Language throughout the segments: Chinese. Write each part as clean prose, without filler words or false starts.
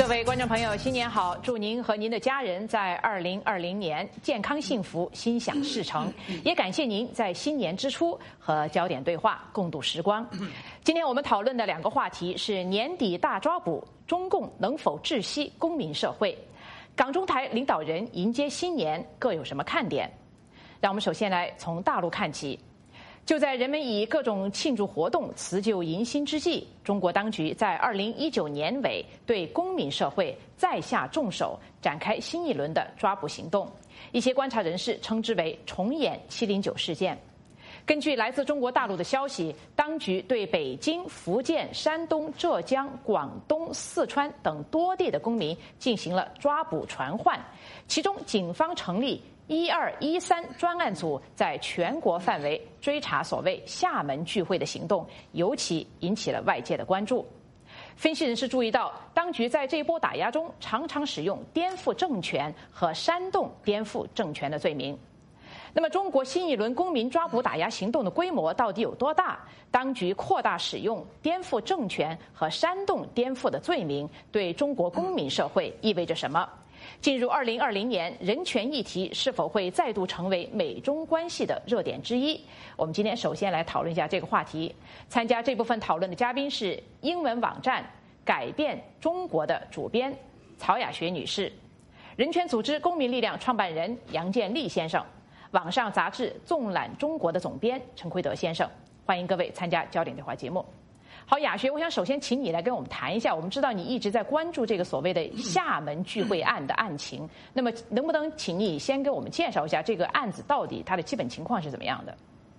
位观众朋友，新年好！祝您和您的家人在2020年健康幸福、心想事成。也感谢您在新年之初和焦点对话共度时光。今天我们讨论的两个话题是年底大抓捕，中共能否窒息公民社会？港中台领导人迎接新年各有什么看点？让我们首先来从大陆看起。就在人们以各种庆祝活动辞旧迎新之际，中国当局在2019年尾对公民社会再下重手，展开新一轮的抓捕行动。一些观察人士称之为重演709事件。根据来自中国大陆的消息，当局对北京、福建、山东、浙江、广东、四川等多地的公民进行了抓捕传唤，其中警方成立1213专案组在全国范围追查所谓厦门聚会的行动，尤其引起了外界的关注。分析人士注意到，当局在这一波打压中常常使用颠覆政权和煽动颠覆政权的罪名。那么，中国新一轮公民抓捕打压行动的规模到底有多大？当局扩大使用颠覆政权和煽动颠覆的罪名，对中国公民社会意味着什么？进入2020年，人权议题是否会再度成为美中关系的热点之一？我们今天首先来讨论一下这个话题。参加这部分讨论的嘉宾是英文网站改变中国的主编曹雅学女士，人权组织公民力量创办人杨建立先生，网上杂志纵览中国的总编陈奎德先生。欢迎各位参加焦点对话节目。好，雅学，我想首先请你来跟我们谈一下，我们知道你一直在关注这个所谓的厦门聚会案的案情，那么能不能请你先给我们介绍一下这个案子到底它的基本情况是怎么样的？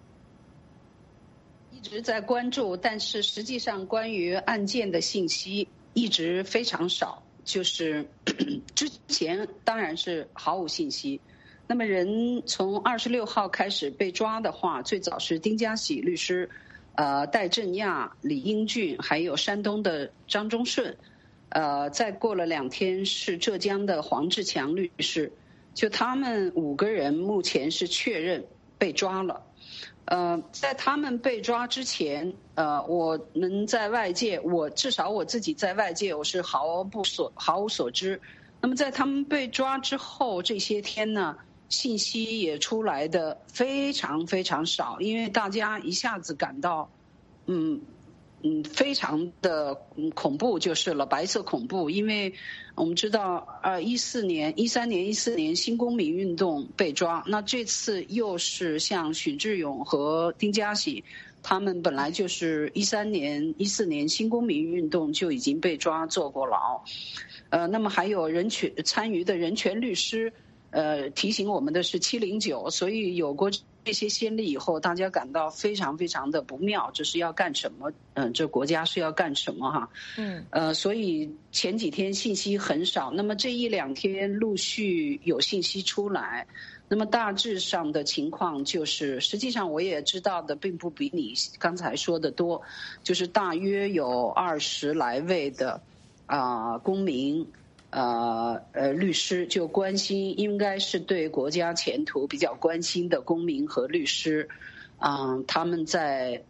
一直在关注，但是实际上关于案件的信息一直非常少，就是之前当然是毫无信息。那么人从26号开始被抓的话，最早是丁家喜律师，戴振亚、李英俊，还有山东的张忠顺，再过了2天是浙江的黄志强律师，就他们5个人目前是确认被抓了。在他们被抓之前，我们在外界，至少我自己在外界我是毫无所知。那么在他们被抓之后这些天呢，信息也出来的非常非常少，因为大家一下子感到非常的恐怖就是了，白色恐怖。因为我们知道13年新公民运动被抓，那这次又是像许志勇和丁家喜他们本来就是14年新公民运动就已经被抓坐过牢，那么还有参与的人权律师提醒我们的是709，所以有过这些先例以后，大家感到非常非常的不妙，这是要干什么？这国家是要干什么哈？所以前几天信息很少，那么这1-2天陆续有信息出来，那么大致上的情况就是，实际上我也知道的并不比你刚才说的多，就是大约有20来位的公民。律师就关心，应该是对国家前途比较关心的公民和律师，他们在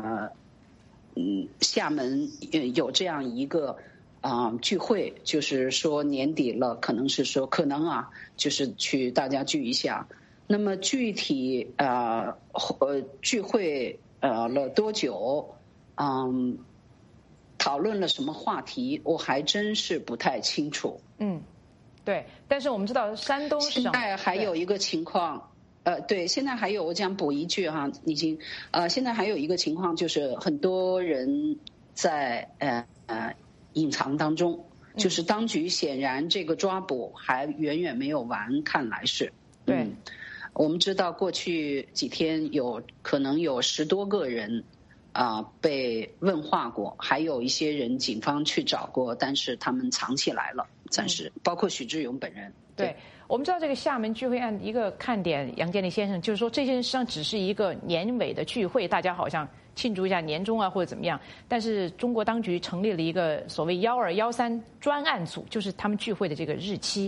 厦门有这样一个聚会，就是说年底了，可能就是去大家聚一下。那么具体聚会了多久，讨论了什么话题，我还真是不太清楚。 对，但是我们知道山东省现在还有一个情况，对，现在还有我想补一句哈，已经现在还有一个情况就是很多人在隐藏当中，就是当局显然这个抓捕还远远没有完，看来是对。 我们知道过去几天可能有10多个人。被问话过，还有一些人警方去找过，但是他们藏起来了，暂时包括许志勇本人。 对，我们知道这个厦门聚会案一个看点，杨建立先生就是说，这件事上只是一个年尾的聚会，大家好像庆祝一下年终或者怎么样，但是中国当局成立了一个所谓1213专案组，就是他们聚会的这个日期。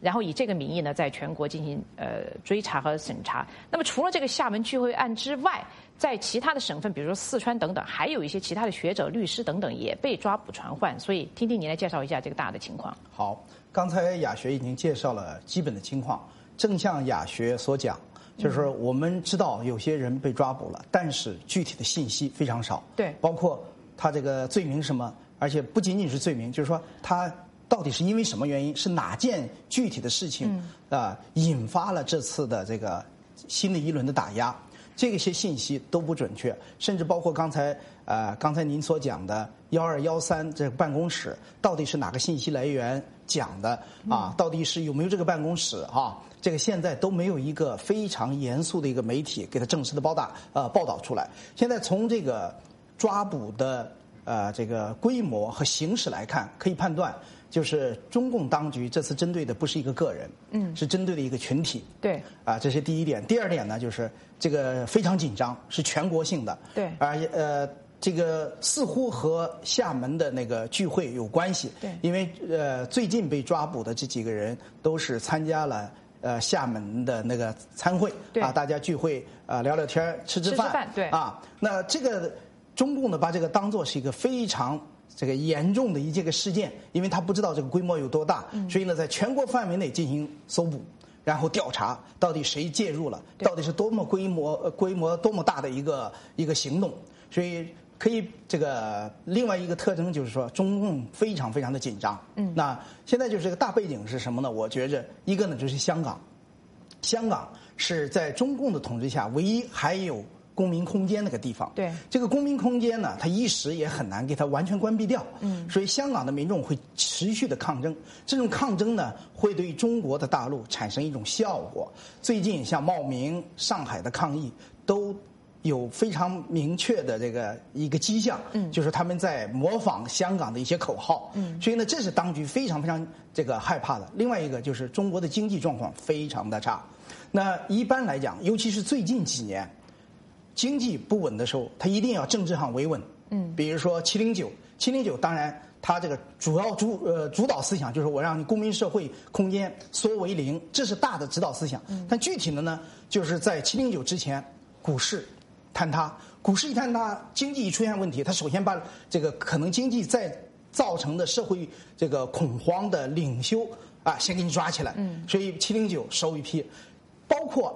然后以这个名义呢，在全国进行追查和审查。那么除了这个厦门聚会案之外，在其他的省份，比如说四川等等，还有一些其他的学者、律师等等也被抓捕传唤。所以，听听你来介绍一下这个大的情况。 好，刚才雅学已经介绍了基本的情况，正像雅学所讲，就是我们知道有些人被抓捕了，但是具体的信息非常少。 对， 包括他这个罪名什么，而且不仅仅是罪名，就是说他到底是因为什么原因，是哪件具体的事情引发了这次的这个新的一轮的打压。这些信息都不准确，甚至包括刚才您所讲的1213这个办公室到底是哪个信息来源讲的啊？到底是有没有这个办公室啊？这个现在都没有一个非常严肃的一个媒体给他正式的报道出来。现在从这个抓捕的这个规模和形式来看，可以判断，就是中共当局这次针对的不是一个个人，是针对的一个群体。 对， 这是第一点。第二点呢，就是这个非常紧张，是全国性的。 对， 这个似乎和厦门的那个聚会有关系。 对， 因为最近被抓捕的这几个人都是参加了厦门的那个参会大家聚会聊聊天吃饭。 对那这个中共呢把这个当作是一个非常这个严重的这个事件，因为他不知道这个规模有多大，所以呢在全国范围内进行搜捕，然后调查到底谁介入了，到底是多么规模多么大的一个行动。所以可以这个另外一个特征就是说中共非常非常的紧张。那现在就是这个大背景是什么呢？我觉着一个呢就是香港是在中共的统治下唯一还有公民空间那个地方。 对， 这个公民空间呢，它一时也很难给它完全关闭掉。所以香港的民众会持续的抗争，这种抗争呢，会对中国的大陆产生一种效果。最近像茂名、上海的抗议都有非常明确的这个一个迹象，就是他们在模仿香港的一些口号。所以呢，这是当局非常非常这个害怕的。另外一个就是中国的经济状况非常的差。那一般来讲，尤其是最近几年经济不稳的时候，它一定要政治上维稳。比如说709，当然它这个主导思想就是我让你公民社会空间缩为零，这是大的指导思想。但具体的呢，就是在709之前，股市坍塌，股市一坍塌，经济一出现问题，它首先把这个可能经济再造成的社会这个恐慌的领袖先给你抓起来。所以709收一批。包括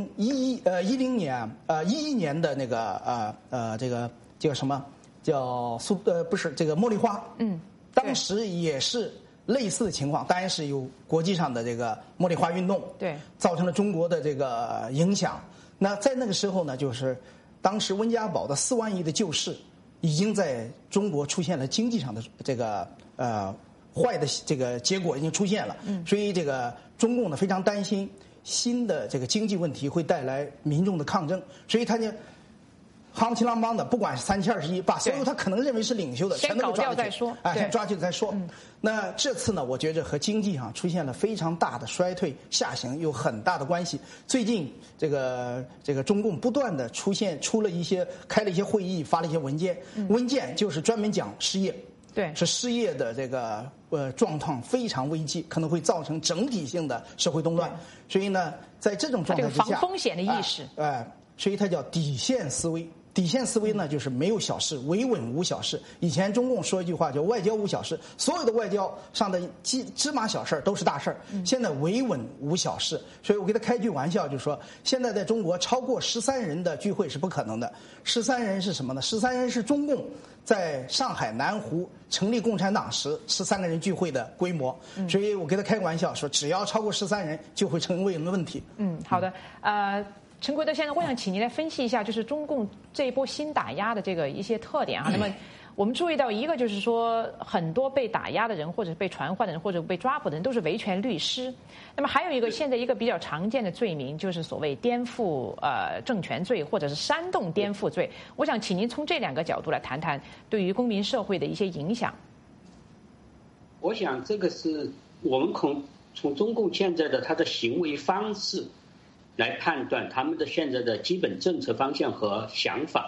2011年的那个这个叫什么叫不是这个茉莉花，当时也是类似的情况，当然是有国际上的这个茉莉花运动， 对， 造成了中国的这个影响。那在那个时候呢，就是当时温家宝的4万亿的救市，已经在中国出现了经济上的这个坏的这个结果已经出现了。所以这个中共呢非常担心新的这个经济问题会带来民众的抗争，所以他就夯不啷当的，不管是3/21，把所有他可能认为是领袖的全都抓去，先抓去再说。那这次呢，我觉着和经济上出现了非常大的衰退下行有很大的关系。最近这个中共不断的开了一些会议，发了一些文件就是专门讲失业。 对， 是失业的这个状况非常危机，可能会造成整体性的社会动乱。所以呢，在这种状态之下， 这个防风险的意识， 所以它叫底线思维。底线思维呢，就是没有小事，维稳无小事。以前中共说一句话叫外交无小事，所有的外交上的芝麻小事都是大事儿。现在维稳无小事，所以我给他开句玩笑，就说现在在中国超过13人的聚会是不可能的。13人是什么呢？13人是中共在上海南湖成立共产党时13个人聚会的规模。所以我给他开个玩笑说，只要超过13人就会成为问题。 好的，陈奎德先生，我想请您来分析一下，就是中共这一波新打压的这个一些特点啊。那么我们注意到一个就是说，很多被打压的人，或者被传唤的人，或者被抓捕的人，都是维权律师。那么还有一个现在一个比较常见的罪名，就是所谓颠覆政权罪，或者是煽动颠覆罪。我想请您从这2个角度来谈谈对于公民社会的一些影响。 我想这个是我们从中共现在的他的行为方式来判断他们的现在的基本政策方向和想法。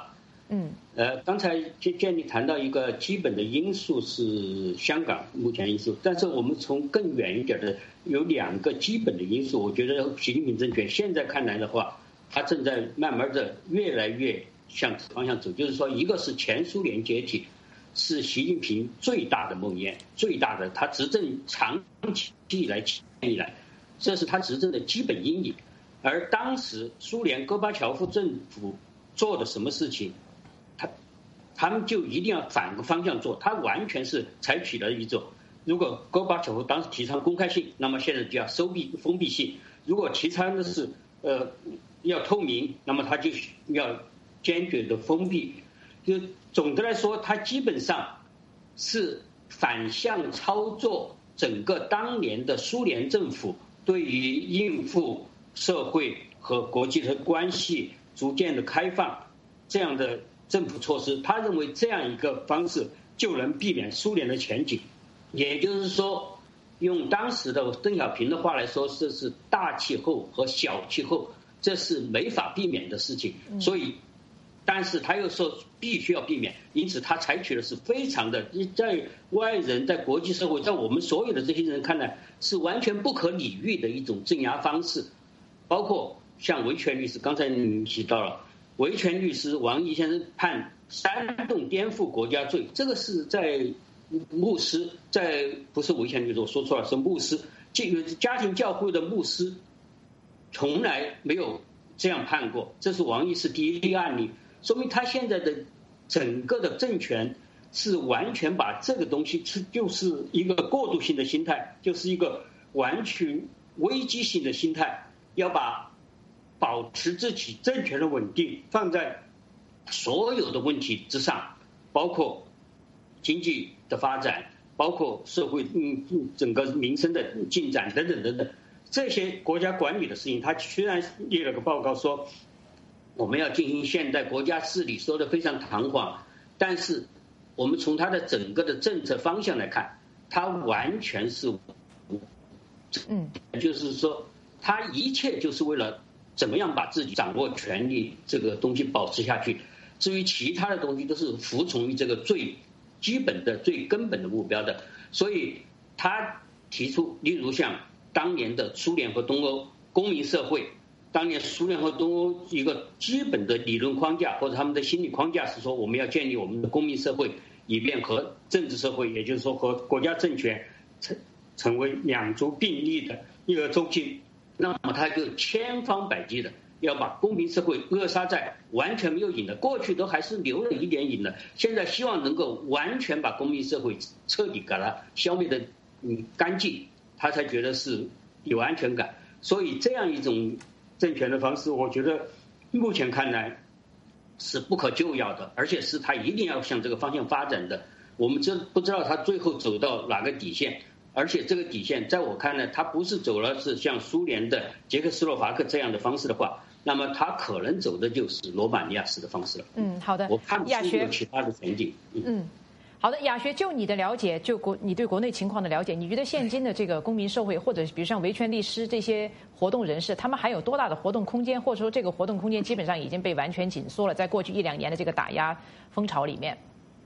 刚才建立谈到一个基本的因素是香港目前因素，但是我们从更远一点的有2个基本的因素，我觉得习近平政权现在看来的话，它正在慢慢的越来越向此方向走，就是说，一个是前苏联解体，是习近平最大的梦魇，最大的他执政长期以来这是他执政的基本阴影。而当时苏联戈巴乔夫政府做的什么事情，他们就一定要反个方向做，他完全是采取了一种，如果戈巴乔夫当时提倡公开性，那么现在就要封闭性；如果提倡的是要透明，那么他就要坚决的封闭。就总的来说，他基本上是反向操作整个当年的苏联政府对于应付社会和国际的关系逐渐的开放这样的政府措施，他认为这样一个方式就能避免苏联的前景。也就是说，用当时的邓小平的话来说，这是大气候和小气候，这是没法避免的事情。所以，但是他又说必须要避免，因此他采取的是非常的，在外人、在国际社会、在我们所有的这些人看来，是完全不可理喻的一种镇压方式。包括像维权律师，刚才你提到了维权律师王毅先生判煽动颠覆国家罪，这个是在牧师，不是维权律师，我说错了，是牧师，家庭教会的牧师从来没有这样判过，这是王毅是第一例案例，说明他现在的整个的政权是完全把这个东西就是一个过渡性的心态，就是一个完全危机性的心态，要把保持自己政权的稳定放在所有的问题之上，包括经济的发展，包括社会整个民生的进展等等等等，这些国家管理的事情，他虽然列了个报告说我们要进行现代国家治理，说的非常堂皇，但是我们从他的整个的政策方向来看，他完全是就是说他一切就是为了怎么样把自己掌握权力这个东西保持下去，至于其他的东西都是服从于这个最基本的最根本的目标的。所以他提出例如像当年的苏联和东欧公民社会，当年苏联和东欧一个基本的理论框架或者他们的心理框架是说，我们要建立我们的公民社会，以便和政治社会，也就是说和国家政权成为两足并立的一个中心。那么他就千方百计的要把公民社会扼杀在完全没有影的，过去都还是留了一点影的，现在希望能够完全把公民社会彻底给它消灭的干净，他才觉得是有安全感。所以这样一种政权的方式，我觉得目前看来是不可救药的，而且是他一定要向这个方向发展的。我们不知道他最后走到哪个底线，而且这个底线在我看来，他不是走了是像苏联的捷克斯洛伐克这样的方式的话，那么他可能走的就是罗马尼亚式的方式了。 好的， 我看不出有其他的前景。 好的，雅学，就你的了解，你对国内情况的了解，你觉得现今的这个公民社会，或者比如像维权律师这些活动人士，他们还有多大的活动空间，或者说这个活动空间基本上已经被完全紧缩了，在过去1-2年的这个打压风潮里面？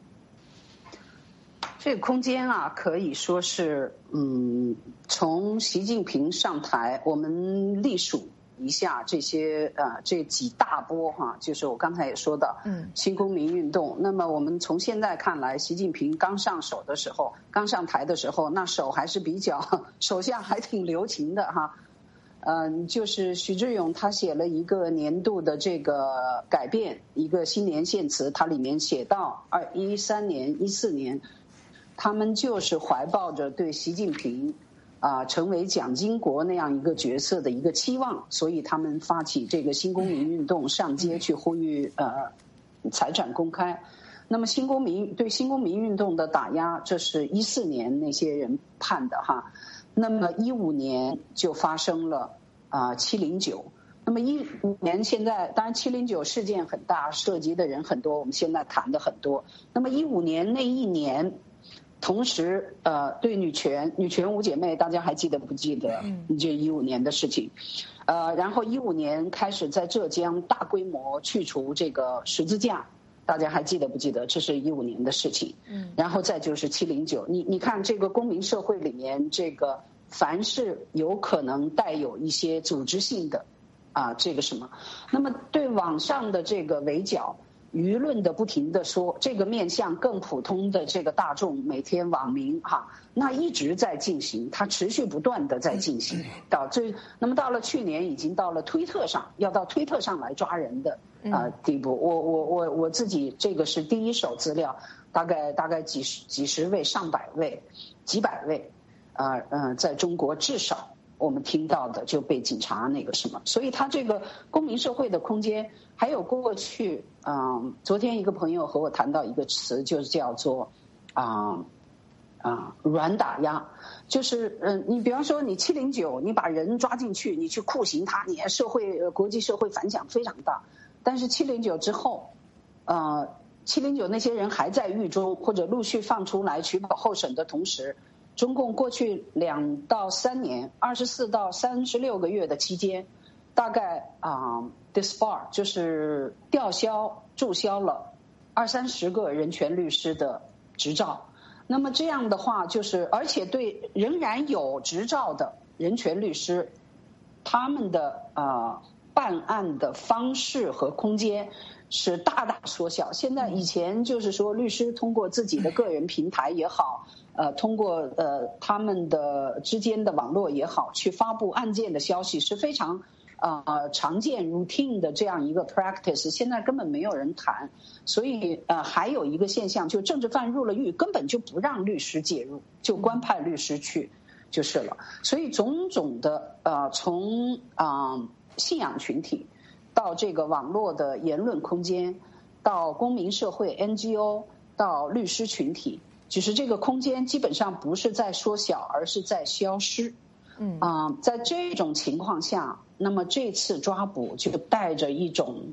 这个空间啊，可以说是，从习近平上台，我们历数一下这些这几大波哈，就是我刚才也说的，新公民运动。那么我们从现在看来，习近平刚上台的时候，那手还是手下还挺留情的哈。就是徐志勇他写了一个年度的这个改变，一个新年献词，它里面写到2013年、14年。他们就是怀抱着对习近平成为蒋经国那样一个角色的一个期望，所以他们发起这个新公民运动，上街去呼吁财产公开。那么对新公民运动的打压，这是14年那些人判的哈。那么15年就发生了709。那么15年现在当然709事件很大，涉及的人很多，我们现在谈的很多。那么15年那一年。同时，对女权五姐妹，大家还记得不记得？这15年的事情，然后15年开始在浙江大规模去除这个十字架， 大家还记得不记得？这是15年的事情。然后再就是709，你看这个公民社会里面，这个凡是有可能带有一些组织性的这个什么，那么对网上的这个围剿。舆论的不停的说，这个面向更普通的这个大众，每天网民那一直在进行，它持续不断的在进行，那么到了去年已经到了推特上，要到推特上来抓人的地步。我自己这个是第一手资料，大概几十位、上百位、几百位，在中国至少。我们听到的就被警察那个什么，所以他这个公民社会的空间，还有过去，昨天一个朋友和我谈到一个词，就是叫做，软打压，就是你比方说你709，你把人抓进去，你去酷刑他，你国际社会反响非常大，但是709之后，709那些人还在狱中或者陆续放出来取保候审的同时。中共过去2到3年，24到36个月的期间，大概disbar 就是注销了20-30个人权律师的执照。那么这样的话，就是而且对仍然有执照的人权律师，他们的办案的方式和空间是大大缩小。现在以前就是说，律师通过自己的个人平台也好。通过他们的之间的网络也好，去发布案件的消息是非常常见 routine 的这样一个 practice， 现在根本没有人谈。所以还有一个现象，就政治犯入了狱，根本就不让律师介入，就官派律师去就是了。所以种种的从信仰群体到这个网络的言论空间，到公民社会 NGO， 到律师群体。就是这个空间基本上不是在缩小，而是在消失。在这种情况下，那么这次抓捕就带着一种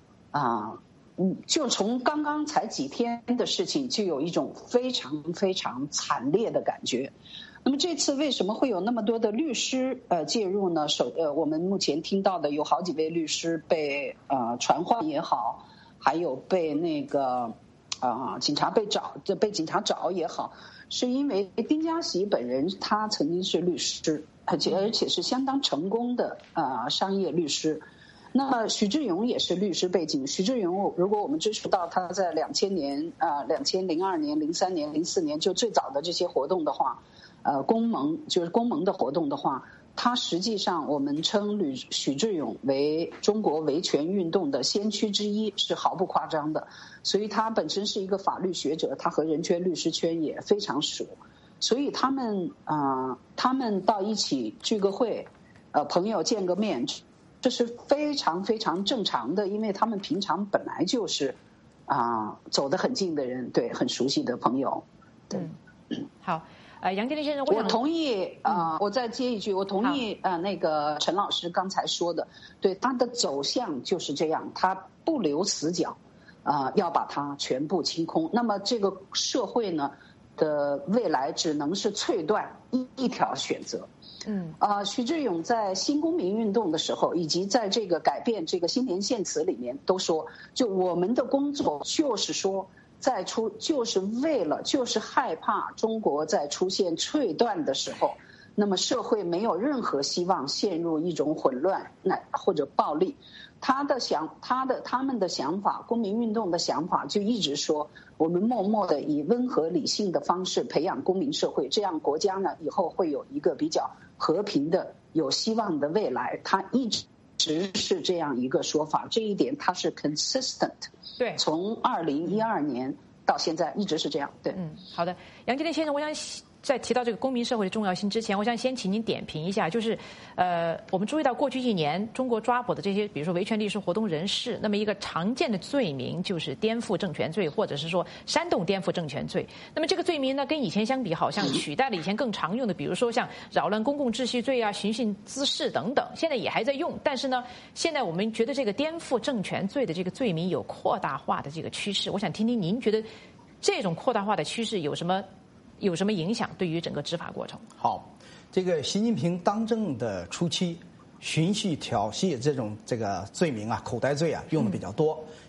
就从刚刚才几天的事情，就有一种非常非常惨烈的感觉。那么这次为什么会有那么多的律师介入呢？我们目前听到的有好几位律师被传唤也好，还有被那个。警察被警察找也好，是因为丁家喜本人他曾经是律师，而且是相当成功的商业律师。那么许志永也是律师背景。许志永如果我们追溯到他在2000年、2002年、03年、04年就最早的这些活动的话，公盟的活动的话。他实际上，我们称许志永为中国维权运动的先驱之一，是毫不夸张的。所以他本身是一个法律学者，他和人权律师圈也非常熟。所以他们到一起聚个会，朋友见个面，这是非常非常正常的，因为他们平常本来就是走得很近的人，对，很熟悉的朋友。对， 好。杨建立先生， 我同意我再接一句，我同意那个陈老师刚才说的，对，他的走向就是这样，他不留死角，要把它全部清空。那么这个社会呢的未来只能是脆断一条选择。许志永在新公民运动的时候，以及在这个改变这个新年献词里面都说，就我们的工作就是说。就是就是害怕中国在出现脆断的时候，那么社会没有任何希望陷入一种混乱或者暴力。他们的想法，公民运动的想法就一直说，我们默默的以温和理性的方式培养公民社会，这样国家呢以后会有一个比较和平的、有希望的未来。他一直是这样一个说法，这一点他是 consistent。 对， 从2012年到现在一直是这样。对， 好的，杨建立先生，我想在提到这个公民社会的重要性之前，我想先请您点评一下，就是我们注意到过去1年中国抓捕的这些，比如说维权律师、活动人士，那么一个常见的罪名就是颠覆政权罪，或者是说煽动颠覆政权罪。那么这个罪名呢，跟以前相比，好像取代了以前更常用的，比如说像扰乱公共秩序罪啊、寻衅滋事等等，现在也还在用。但是呢，现在我们觉得这个颠覆政权罪的这个罪名有扩大化的这个趋势。我想听听您觉得这种扩大化的趋势有什么影响对于整个执法过程？ 好，这个习近平当政的初期，寻衅挑衅这个罪名口袋罪用的比较多，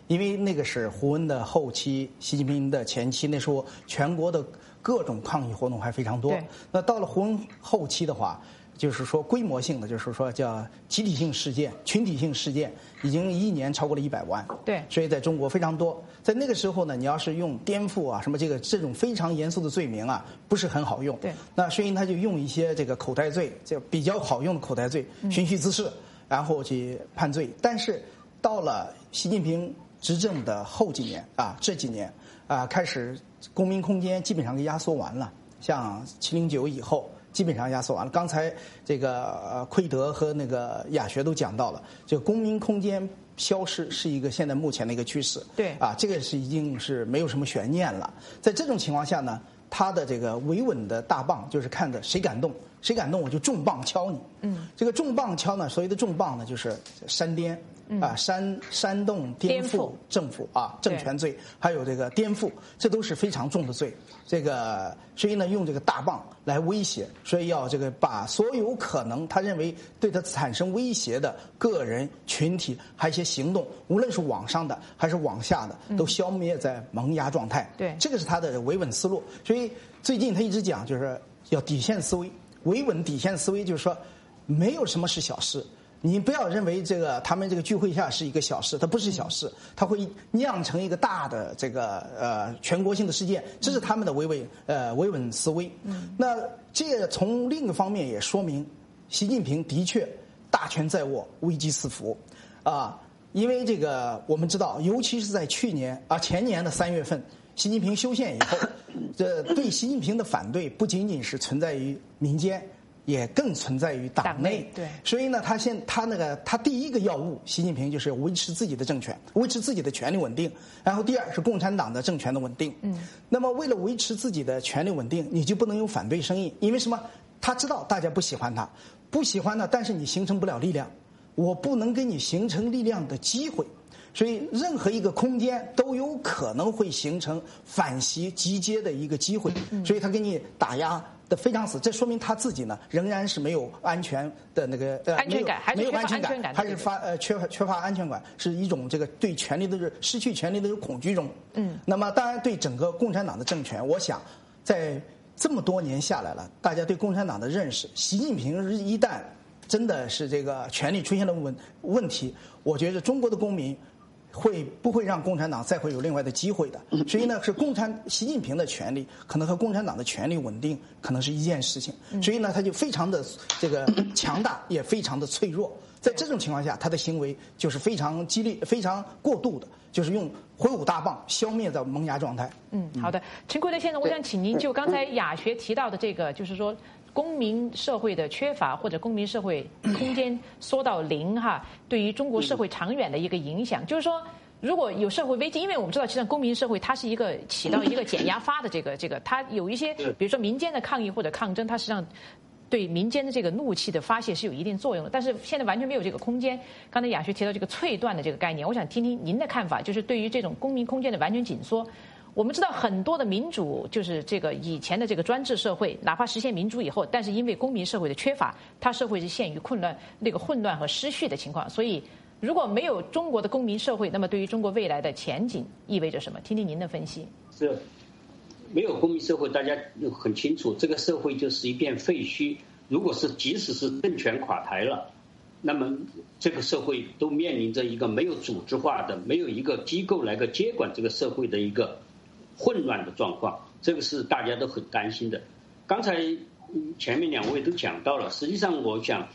因为那个是胡温的后期，习近平的前期，那时候全国的各种抗议活动还非常多。那到了胡温后期的话，就是说规模性的，就是说叫集体性事件、群体性事件，已经一年超过了100万。 对， 所以在中国非常多。在那个时候呢，你要是用颠覆啊什么这种非常严肃的罪名啊，不是很好用。 对， 那所以他就用一些这个口袋罪，就比较好用的口袋罪，循序滋事，然后去判罪。但是到了习近平执政的后几年啊，这几年啊，开始公民空间基本上给压缩完了，像709以后。基本上压缩完了。刚才这个奎德和那个亚学都讲到了，这个公民空间消失是一个现在目前的一个趋势。 对啊，这个是已经是没有什么悬念了。在这种情况下呢，他的这个维稳的大棒就是看着谁敢动，谁敢动我就重棒敲你。这个重棒敲呢，所谓的重棒呢就是煽颠。煽动颠覆政府啊，政权罪，还有这个颠覆，这都是非常重的罪。这个所以呢，用这个大棒来威胁，所以要这个把所有可能他认为对他产生威胁的个人、群体，还有一些行动，无论是网上的还是网下的，都消灭在萌芽状态。 对， 这个是他的维稳思路。所以最近他一直讲，就是要底线思维，维稳底线思维，就是说没有什么是小事。你不要认为这个他们这个聚会下是一个小事，它不是小事，它会酿成一个大的这个全国性的事件，这是他们的维稳思维。那这从另一个方面也说明，习近平的确大权在握，危机四伏啊。因为这个我们知道，尤其是在前年的3月份，习近平修宪以后，这对习近平的反对不仅仅是存在于民间。也更存在于党内， 对， 所以呢，他第一个要务，习近平就是维持自己的政权，维持自己的权力稳定。然后第二是共产党的政权的稳定。那么为了维持自己的权力稳定，你就不能有反对声音，因为什么？他知道大家不喜欢他，但是你形成不了力量，我不能给你形成力量的机会。所以任何一个空间都有可能会形成反袭集结的一个机会，所以他给你打压的非常死，这说明他自己呢仍然是没有安全的那个安全感， 没有安全感，还是缺乏安全感，是一种这个对权力的失去权力的恐惧中。那么当然对整个共产党的政权，我想在这么多年下来了，大家对共产党的认识，习近平一旦真的是这个权力出现了问题，我觉得中国的公民不会让共产党再会有另外的机会的。所以呢，是习近平的权力可能和共产党的权力稳定可能是一件事情。所以呢，他就非常的这个强大，也非常的脆弱。在这种情况下，他的行为就是非常激烈、非常过度的，就是用挥舞大棒消灭到萌芽状态。 好的，陈奎德先生，我想请您就刚才亚学提到的这个，就是说公民社会的缺乏或者公民社会空间缩到0哈，对于中国社会长远的一个影响，就是说。如果有社会危机，因为我们知道，其实公民社会它是起到一个减压发的这个，它有一些，比如说民间的抗议或者抗争，它实际上对民间的这个怒气的发泄是有一定作用的。但是现在完全没有这个空间。刚才亚学提到这个脆断的这个概念，我想听听您的看法，就是对于这种公民空间的完全紧缩。我们知道很多的民主，就是这个以前的这个专制社会，哪怕实现民主以后，但是因为公民社会的缺乏，它社会是陷于混乱和失序的情况，所以。如果没有中国的公民社会，那么对于中国未来的前景意味着什么？听听您的分析。 是，没有公民社会，大家很清楚，这个社会就是一片废墟。如果即使是政权垮台了，那么这个社会都面临着一个没有组织化的、没有一个机构来个接管这个社会的一个混乱的状况，这个是大家都很担心的。刚才前面2位都讲到了，实际上我想。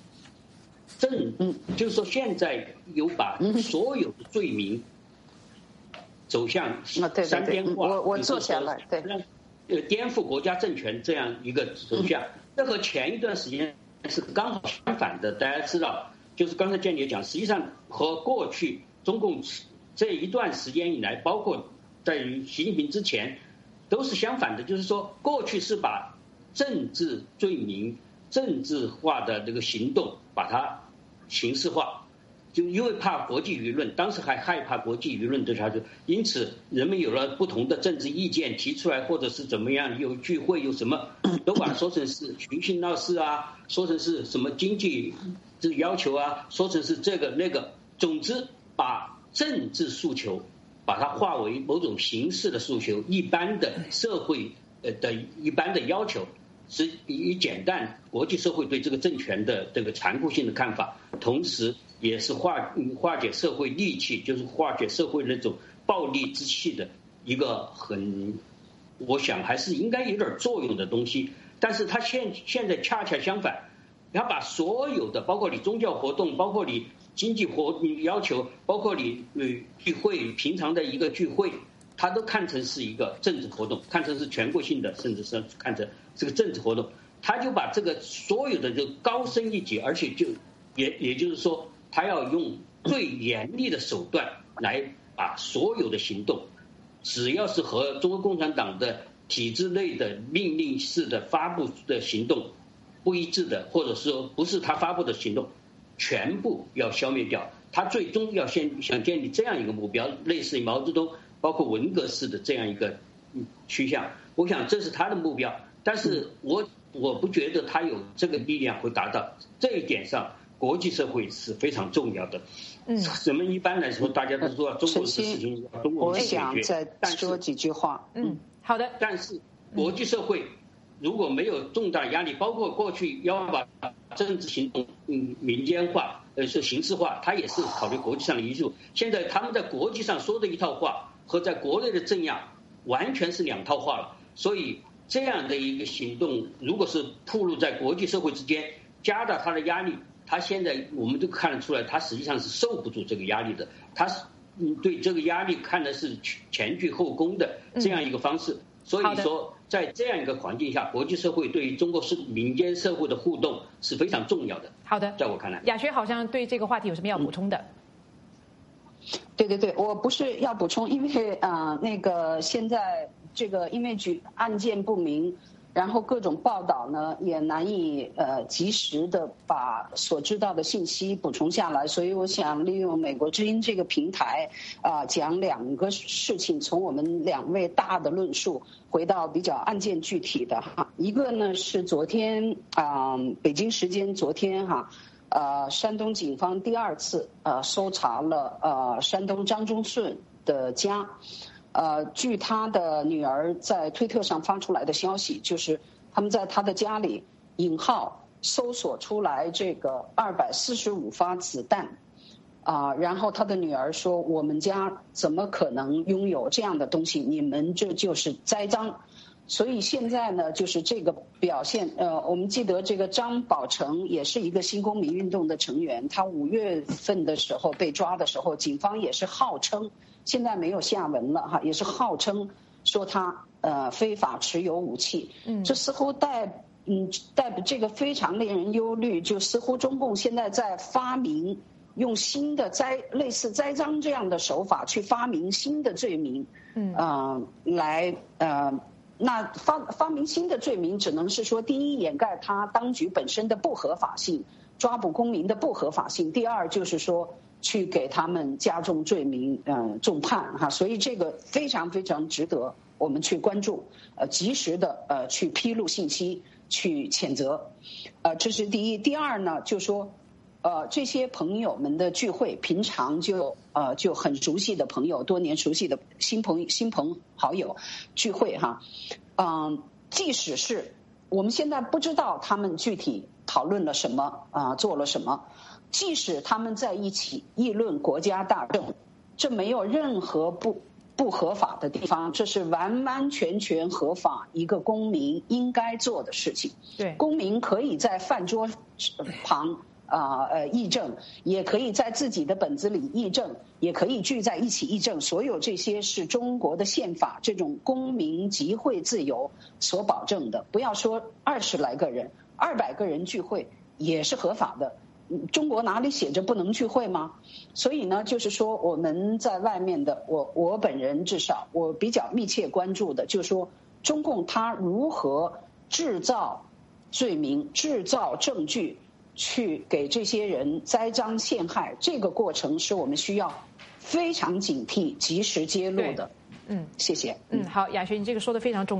就是说，现在有把所有的罪名走向三边化， 我做下来，对， 颠覆国家政权这样一个走向，这和前一段时间是刚好相反的。大家知道，就是刚才建姐讲，实际上和过去中共这一段时间以来，包括在于习近平之前，都是相反的。就是说，过去是把政治罪名、政治化的这个行动把它形式化，就因为怕国际舆论，当时还害怕国际舆论的查处，因此人们有了不同的政治意见提出来，或者是怎么样，有聚会有什么，都把它说成是群情闹事啊，说成是什么经济这个要求啊，说成是这个那个，总之把政治诉求，把它化为某种形式的诉求，一般的社会的一般的要求，是以减淡国际社会对这个政权的这个残酷性的看法，同时也是化解社会戾气，就是化解社会那种暴戾之气的一个我想还是应该有点作用的东西。但是它现在恰恰相反，他把所有的，包括你宗教活动，包括你经济要求，包括你聚会平常的一个聚会，他都看成是一个政治活动，看成是全国性的，甚至是看成是个政治活动。他就把这个所有的就高升一级，而且也就是说，他要用最严厉的手段来把所有的行动，只要是和中国共产党的体制内的命令式的发布的行动不一致的，或者说不是他发布的行动，全部要消灭掉。他最终要想建立这样一个目标，类似于毛泽东包括文革式的这样一个趋向，我想这是他的目标。但是我不觉得他有这个力量会达到这一点上，国际社会是非常重要的。我们一般来说，大家都说中国的事情要中国去解决， 我想再说几句话。 好的。 但是国际社会如果没有重大压力，包括过去要把政治行动民间化是形式化，他也是考虑国际上的因素。现在他们在国际上说的一套话和在国内的镇压完全是两套话了，所以这样的一个行动如果是暴露在国际社会之间，加大他的压力，他现在我们都看得出来，他实际上是受不住这个压力的，他是对这个压力看的是前倨后恭的这样一个方式。所以说在这样一个环境下，国际社会对于中国民间社会的互动是非常重要的。 好的， 在我看来， 雅学好像对这个话题有什么要补充的？ 对，我不是要补充，因为那个现在这个因为案件不明，然后各种报道呢也难以及时的把所知道的信息补充下来，所以我想利用美国之音这个平台讲两个事情，从我们两位大的论述回到比较案件具体的哈。一个呢是昨天北京时间昨天山东警方第二次搜查了山东张忠顺的家。据他的女儿在推特上发出来的消息，就是他们在他的家里引号搜索出来这个245发子弹，然后他的女儿说：“我们家怎么可能拥有这样的东西？你们这就是栽赃。”所以现在呢，就是这个表现。我们记得这个张宝成也是一个新公民运动的成员，他5月份的时候被抓的时候，警方也是号称，现在没有下文了也是号称说他非法持有武器。这似乎代表这个非常令人忧虑，就似乎中共现在在发明用新的类似栽赃这样的手法去发明新的罪名，来那发明新的罪名，只能是说，第一掩盖他当局本身的不合法性，抓捕公民的不合法性；第二就是说，去给他们加重罪名，重判所以这个非常非常值得我们去关注，及时的去披露信息，去谴责，这是第一。第二呢，就说。这些朋友们的聚会，平常就很熟悉的朋友，多年熟悉的新朋好友聚会即使是我们现在不知道他们具体讨论了什么做了什么，即使他们在一起议论国家大政，这没有任何不合法的地方，这是完完全全合法一个公民应该做的事情。 对， 公民可以在饭桌旁。议政，也可以在自己的本子里议政，也可以聚在一起议政，所有这些是中国的宪法这种公民集会自由所保证的。不要说20来个人，200个人聚会也是合法的。中国哪里写着不能聚会吗？所以呢，就是说我们在外面的，我本人至少我比较密切关注的，就是说中共他如何制造罪名、制造证据。去给这些人栽赃陷害，这个过程是我们需要非常警惕、及时揭露的。谢谢。 好，雅学，你这个说的非常重要。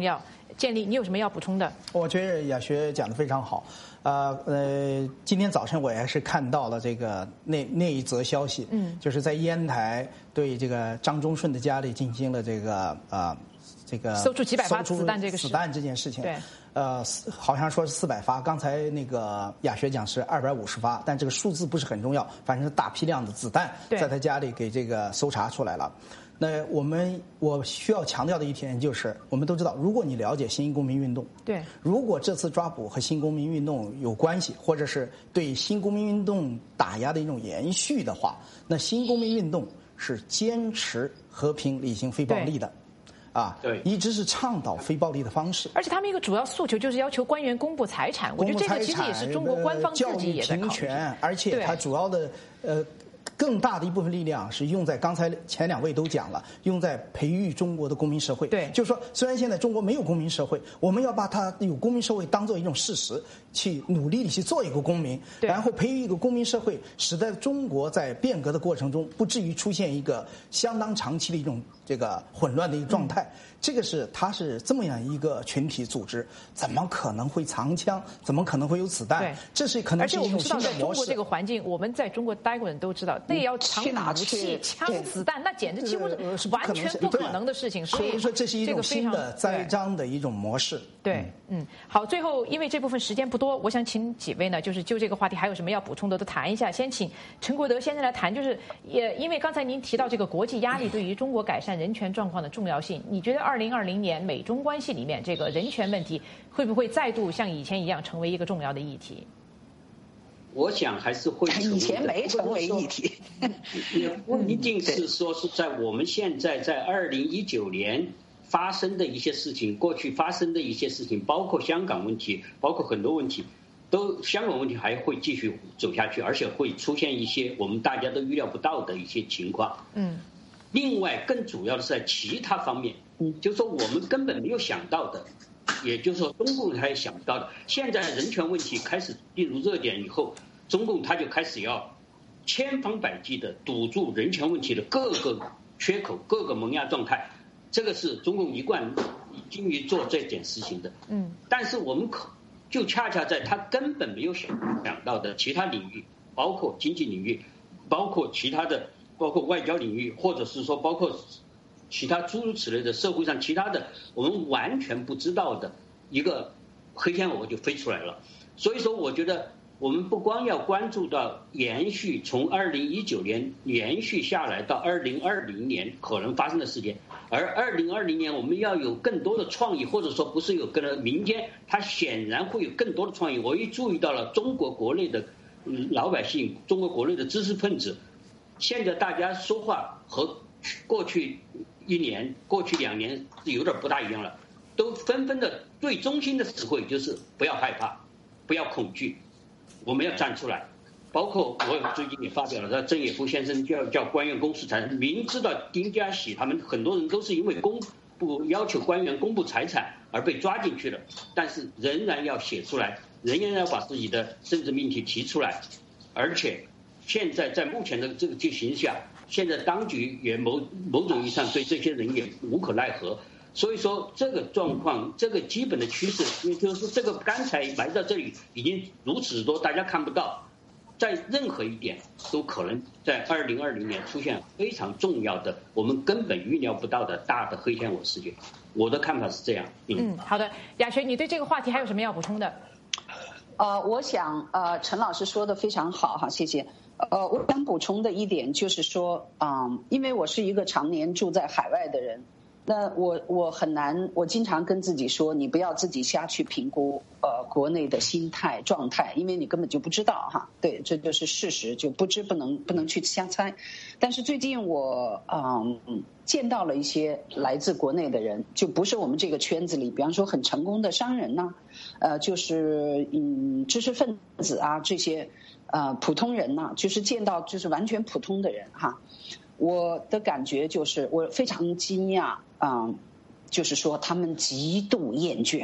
建立，你有什么要补充的？ 我觉得雅学讲得非常好。今天早晨我也是看到了这个那一则消息，就是在烟台对这个张忠顺的家里进行了这个搜出几百发子弹这件事情。 对， 好像说是400发，刚才那个雅学讲是250发，但这个数字不是很重要，反正是大批量的子弹在他家里给这个搜查出来了。那我需要强调的一点就是，我们都知道，如果你了解新公民运动， 对， 如果这次抓捕和新公民运动有关系，或者是对新公民运动打压的一种延续的话，那新公民运动是坚持和平、理性、非暴力的。 对， 一直是倡导非暴力的方式， 而且他们一个主要诉求就是要求官员公布财产，我觉得这个其实也是中国官方自己也在考虑。 教育平权，而且它主要的更大的一部分力量是用在刚才前2位都讲了，用在培育中国的公民社会。 对， 就是说，虽然现在中国没有公民社会，我们要把它有公民社会当做一种事实，去努力的去做一个公民，然后培育一个公民社会，使得中国在变革的过程中不至于出现一个相当长期的一种这个混乱的一个状态。这个它是这么样一个群体组织，怎么可能会藏枪？怎么可能会有子弹？ 对， 这是可能是一种新的模式。 而且我们知道，在中国这个环境，我们在中国待过的人都知道，那要藏武器、枪、子弹，那简直几乎是完全不可能的事情。 所以说，这是一种新的栽赃的一种模式。 对，好，最后因为这部分时间不多，我想请几位呢，就是就这个话题还有什么要补充的都谈一下。先请陈国德先生来谈，就是因为刚才您提到这个国际压力对于中国改善人权状况的重要性，你觉得2020年美中关系里面这个人权问题会不会再度像以前一样成为一个重要的议题？ 我想还是会成为的。 以前没成为议题， 也不一定是说是在我们现在在2019年发生的一些事情，过去发生的一些事情，包括香港问题，包括很多问题，香港问题还会继续走下去，而且会出现一些我们大家都预料不到的一些情况。另外更主要的是在其他方面，就是说我们根本没有想到的，也就是说中共他也想不到的。现在人权问题开始进入热点以后，中共他就开始要千方百计的堵住人权问题的各个缺口、各个萌芽状态。这个是中共一贯精于做这件事情的。但是我们就恰恰在他根本没有想到的其他领域，包括经济领域，包括其他的。包括外交领域，或者是说包括其他诸如此类的社会上其他的我们完全不知道的一个黑天鹅就飞出来了。所以说我觉得我们不光要关注到延续从2019年延续下来到2020年可能发生的事件，而2020年我们要有更多的创意，或者说不是有个民间它显然会有更多的创意。我也注意到了中国国内的老百姓，中国国内的知识分子，现在大家说话和过去1年、过去2年是有点不大一样了，都纷纷的最中心的词汇就是不要害怕，不要恐惧，我们要站出来。包括我最近也发表了，郑也夫先生叫官员公示财产，明知道丁家喜他们很多人都是因为不要求官员公布财产而被抓进去的，但是仍然要写出来，仍然要把自己的政治命题提出来。而且现在在目前的这个情形下，现在当局也某种意义上对这些人也无可奈何。所以说这个状况，这个基本的趋势，也就是这个刚才埋到这里已经如此多，大家看不到，在任何一点都可能在2020年出现非常重要的我们根本预料不到的大的黑天鹅事件。我的看法是这样。 好的，雅璇，你对这个话题还有什么要补充的？ 我想陈老师说的非常好哈，谢谢。我想补充的一点就是说，因为我是一个常年住在海外的人，那我很难，我经常跟自己说，你不要自己瞎去评估国内的心态状态，因为你根本就不知道哈。对，这就是事实，就不知不能去瞎猜。但是最近我见到了一些来自国内的人，就不是我们这个圈子里，比方说很成功的商人呐，就是知识分子啊这些普通人呐，就是见到就是完全普通的人哈。我的感觉就是我非常惊讶就是说他们极度厌倦，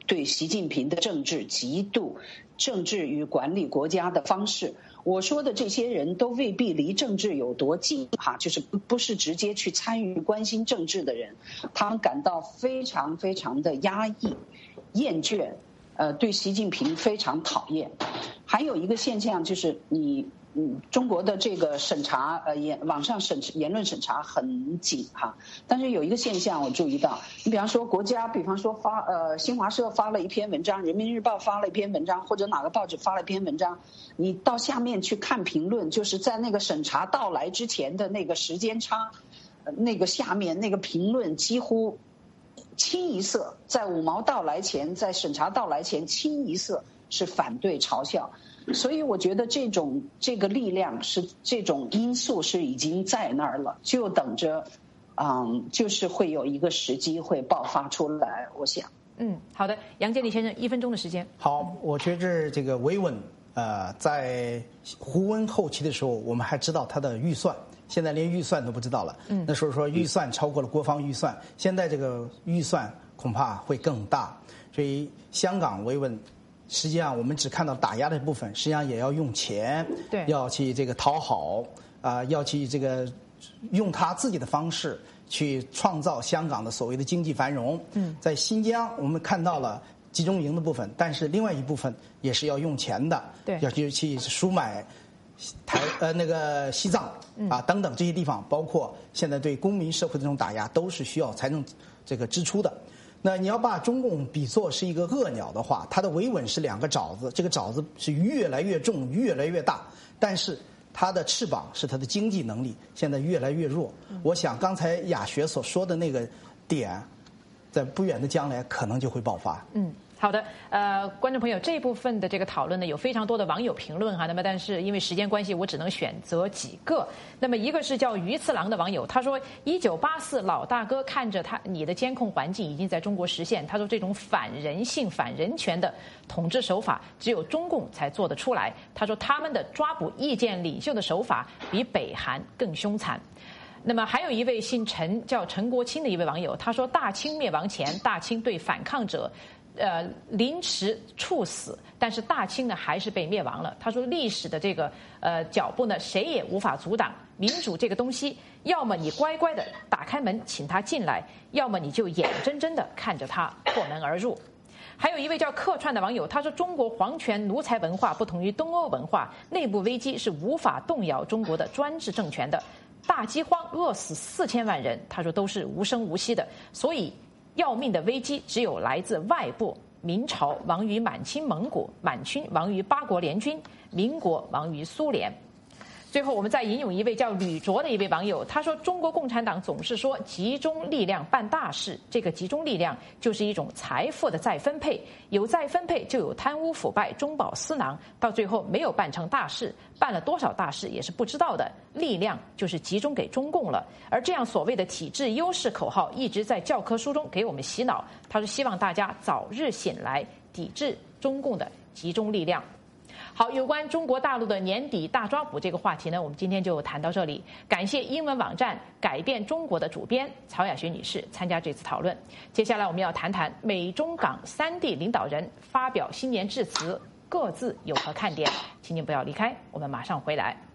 对习近平的政治极度政治与管理国家的方式。我说的这些人都未必离政治有多近哈，就是不是直接去参与关心政治的人，他们感到非常非常的压抑、厌倦，对习近平非常讨厌。还有一个现象就是中国的这个审查网上言论审查很紧哈，但是有一个现象我注意到，你比方说国家，比方说新华社发了一篇文章，人民日报发了一篇文章，或者哪个报纸发了一篇文章，你到下面去看评论，就是在那个审查到来之前的那个时间差，那个下面那个评论几乎清一色，在5毛到来前，在审查到来前清一色是反对嘲笑。所以我觉得这个力量是这种因素是已经在那儿了，就等着，就是会有一个时机会爆发出来。我想， 好的，杨建立先生，1分钟的时间。 好，我觉着这个维稳，在胡温后期的时候，我们还知道他的预算，现在连预算都不知道了。那时候说预算超过了国防预算，现在这个预算恐怕会更大，所以香港维稳。实际上，我们只看到打压的部分，实际上也要用钱， 对， 要去这个讨好，要去这个用他自己的方式去创造香港的所谓的经济繁荣。在新疆，我们看到了集中营的部分，但是另外一部分也是要用钱的， 对， 要去赎买那个西藏等等这些地方，包括现在对公民社会的这种打压，都是需要财政这个支出的。那你要把中共比作是一个恶鸟的话，它的维稳是2个爪子，这个爪子是越来越重、越来越大，但是它的翅膀是它的经济能力现在越来越弱。我想刚才雅学所说的那个点，在不远的将来可能就会爆发。 好的，观众朋友，这一部分的这个讨论呢，有非常多的网友评论哈。那么，但是因为时间关系，我只能选择几个。那么，一个是叫鱼次郎的网友，他说：“1984老大哥看着你的监控环境已经在中国实现。他说这种反人性、反人权的统治手法，只有中共才做得出来。他说他们的抓捕意见领袖的手法比北韩更凶残。”那么还有一位姓陈，叫陈国清的一位网友，他说：“大清灭亡前，大清对反抗者。”凌迟处死，但是大清呢还是被灭亡了。他说历史的这个脚步呢，谁也无法阻挡。民主这个东西，要么你乖乖的打开门请他进来，要么你就眼睁睁的看着他破门而入。还有一位叫客串的网友，他说中国皇权奴才文化不同于东欧文化，内部危机是无法动摇中国的专制政权的。大饥荒饿死4000万人，他说都是无声无息的，所以要命的危机只有来自外部。明朝亡于满清蒙古，满清亡于八国联军，民国亡于苏联。最后，我们再引用一位叫吕卓的一位网友，他说：“中国共产党总是说集中力量办大事，这个集中力量就是一种财富的再分配，有再分配就有贪污腐败、中饱私囊，到最后没有办成大事，办了多少大事也是不知道的，力量就是集中给中共了。而这样所谓的体制优势口号一直在教科书中给我们洗脑。”他说：“希望大家早日醒来，抵制中共的集中力量。”好，有关中国大陆的年底大抓捕这个话题呢，我们今天就谈到这里。感谢英文网站改变中国的主编曹雅学女士参加这次讨论。接下来我们要谈谈美中港3地领导人发表新年致辞，各自有何看点？请您不要离开，我们马上回来。